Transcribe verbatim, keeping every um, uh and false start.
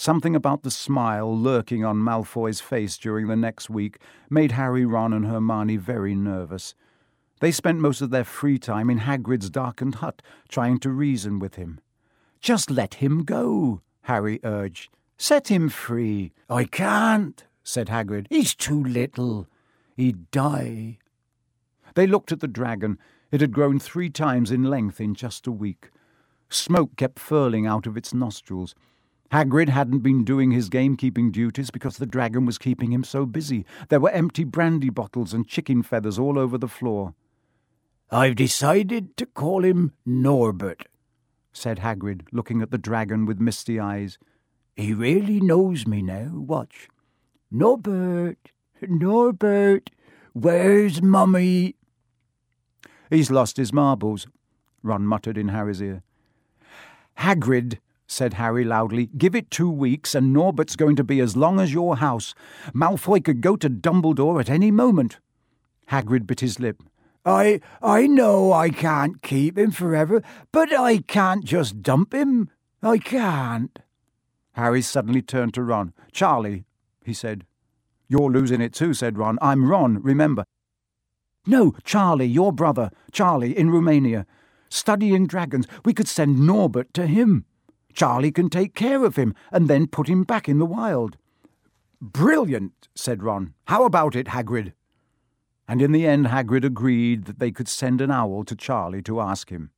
Something about the smile lurking on Malfoy's face during the next week made Harry, Ron and Hermione very nervous. They spent most of their free time in Hagrid's darkened hut, trying to reason with him. "Just let him go," Harry urged. "Set him free." "I can't," said Hagrid. "He's too little. He'd die." They looked at the dragon. It had grown three times in length in just a week. Smoke kept furling out of its nostrils. Hagrid hadn't been doing his gamekeeping duties because the dragon was keeping him so busy. There were empty brandy bottles and chicken feathers all over the floor. "I've decided to call him Norbert," said Hagrid, looking at the dragon with misty eyes. "He really knows me now. Watch. Norbert, Norbert, where's Mummy?" "He's lost his marbles," Ron muttered in Harry's ear. "Hagrid," said Harry loudly, "give it two weeks and Norbert's going to be as long as your house. Malfoy could go to Dumbledore at any moment." Hagrid bit his lip. I I know I can't keep him forever, but I can't just dump him. I can't." Harry suddenly turned to Ron. "Charlie," he said. "You're losing it too," said Ron. "I'm Ron, remember." "No, Charlie, your brother. Charlie, in Romania. Studying dragons. We could send Norbert to him. Charlie can take care of him and then put him back in the wild." "Brilliant," said Ron. "How about it, Hagrid?" And in the end Hagrid agreed that they could send an owl to Charlie to ask him.